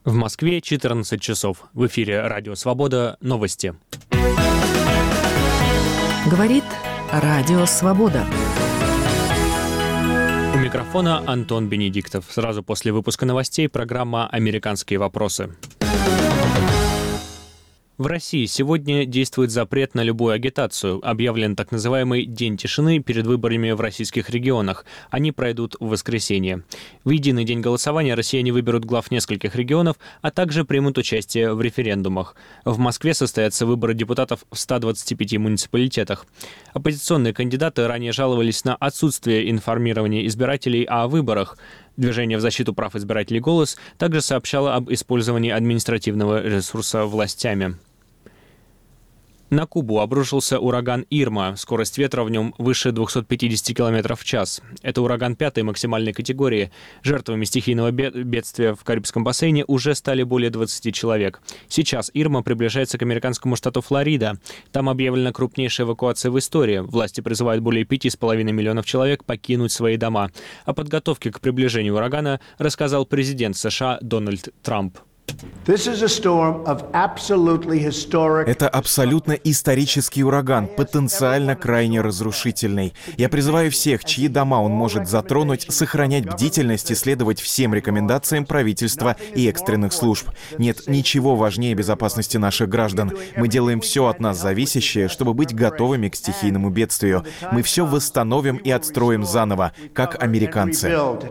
В Москве 14 часов. В эфире «Радио Свобода». Новости. Говорит «Радио Свобода». У микрофона Антон Бенедиктов. Сразу после выпуска новостей программа «Американские вопросы». В России сегодня действует запрет на любую агитацию. Объявлен так называемый «День тишины» перед выборами в российских регионах. Они пройдут в воскресенье. В единый день голосования россияне выберут глав нескольких регионов, а также примут участие в референдумах. В Москве состоятся выборы депутатов в 125 муниципалитетах. Оппозиционные кандидаты ранее жаловались на отсутствие информирования избирателей о выборах. Движение в защиту прав избирателей «Голос» также сообщало об использовании административного ресурса властями. На Кубу обрушился ураган Ирма. Скорость ветра в нем выше 250 км в час. Это ураган 5-й максимальной категории. Жертвами стихийного бедствия в Карибском бассейне уже стали более 20 человек. Сейчас Ирма приближается к американскому штату Флорида. Там объявлена крупнейшая эвакуация в истории. Власти призывают более 5,5 миллионов человек покинуть свои дома. О подготовке к приближению урагана рассказал президент США Дональд Трамп. Это абсолютно исторический ураган, потенциально крайне разрушительный. Я призываю всех, чьи дома он может затронуть, сохранять бдительность и следовать всем рекомендациям правительства и экстренных служб. Нет ничего важнее безопасности наших граждан. Мы делаем все от нас зависящее, чтобы быть готовыми к стихийному бедствию. Мы все восстановим и отстроим заново, как американцы.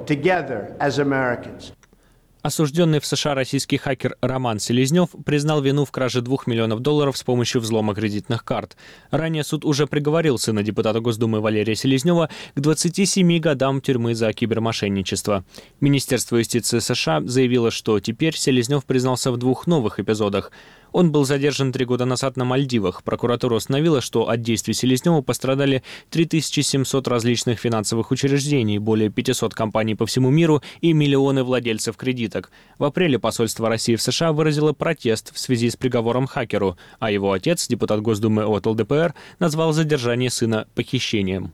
Осужденный в США российский хакер Роман Селезнев признал вину в краже $2 миллионов с помощью взлома кредитных карт. Ранее суд уже приговорил сына депутата Госдумы Валерия Селезнева к 27 годам тюрьмы за кибермошенничество. Министерство юстиции США заявило, что теперь Селезнев признался в 2 новых эпизодах. Он был задержан 3 года назад на Мальдивах. Прокуратура установила, что от действий Селезнева пострадали 3700 различных финансовых учреждений, более 500 компаний по всему миру и миллионы владельцев кредиток. В апреле посольство России в США выразило протест в связи с приговором хакеру, а его отец, депутат Госдумы от ЛДПР, назвал задержание сына похищением.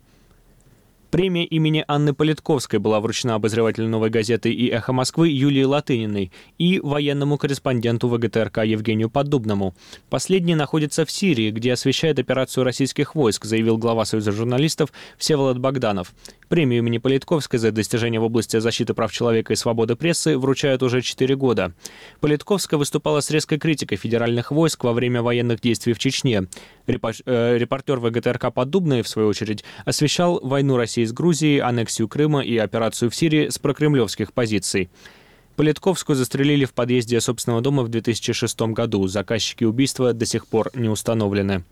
Премия имени Анны Политковской была вручена обозревателю «Новой газеты» и «Эхо Москвы» Юлии Латыниной и военному корреспонденту ВГТРК Евгению Поддубному. Последний находится в Сирии, где освещает операцию российских войск, заявил глава Союза журналистов Всеволод Богданов. Премию имени Политковской за достижения в области защиты прав человека и свободы прессы вручают уже 4 года. Политковская выступала с резкой критикой федеральных войск во время военных действий в Чечне. Репортер ВГТРК Поддубный, в свою очередь, освещал войну России с Грузией, аннексию Крыма и операцию в Сирии с прокремлевских позиций. Политковскую застрелили в подъезде собственного дома в 2006 году. Заказчики убийства до сих пор не установлены.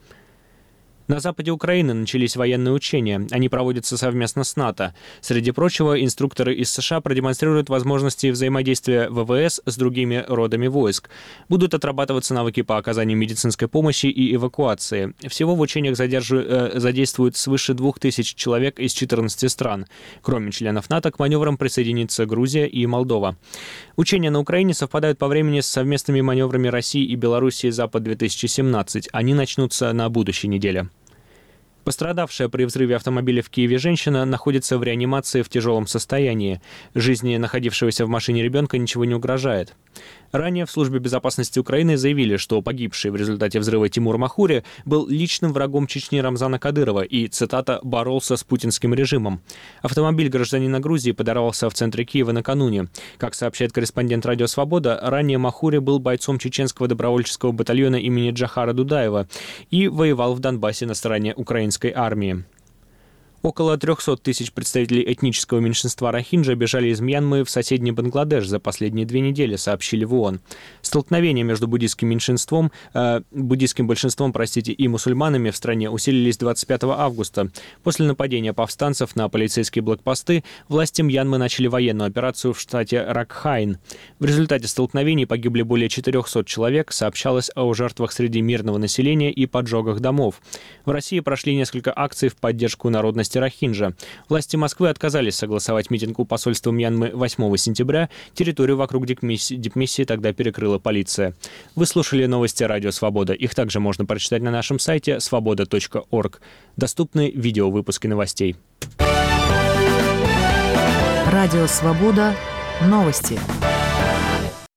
На западе Украины начались военные учения. Они проводятся совместно с НАТО. Среди прочего, инструкторы из США продемонстрируют возможности взаимодействия ВВС с другими родами войск. Будут отрабатываться навыки по оказанию медицинской помощи и эвакуации. Всего в учениях задействуют свыше 2000 человек из 14 стран. Кроме членов НАТО, к маневрам присоединится Грузия и Молдова. Учения на Украине совпадают по времени с совместными маневрами России и Белоруссии «Запад-2017». Они начнутся на будущей неделе. Пострадавшая при взрыве автомобиля в Киеве женщина находится в реанимации в тяжелом состоянии. Жизни находившегося в машине ребенка ничего не угрожает. Ранее в Службе безопасности Украины заявили, что погибший в результате взрыва Тимур Махури был личным врагом Чечни Рамзана Кадырова и, цитата, «боролся с путинским режимом». Автомобиль гражданина Грузии подорвался в центре Киева накануне. Как сообщает корреспондент «Радио Свобода», ранее Махури был бойцом чеченского добровольческого батальона имени Джахара Дудаева и воевал в Донбассе на стороне украинской армии. Около 300 тысяч представителей этнического меньшинства рохинджа бежали из Мьянмы в соседний Бангладеш за последние 2 недели, сообщили в ООН. Столкновения между буддийским большинством и мусульманами в стране усилились 25 августа. После нападения повстанцев на полицейские блокпосты власти Мьянмы начали военную операцию в штате Ракхайн. В результате столкновений погибли более 400 человек, сообщалось о жертвах среди мирного населения и поджогах домов. В России прошли несколько акций в поддержку народности рохинджа. Власти Москвы отказались согласовать митинг у посольства Мьянмы 8 сентября. Территорию вокруг дипмиссии тогда перекрыла полиция. Вы слушали новости «Радио Свобода». Их также можно прочитать на нашем сайте svoboda.org. Доступны видеовыпуски новостей. Радио Свобода. Новости.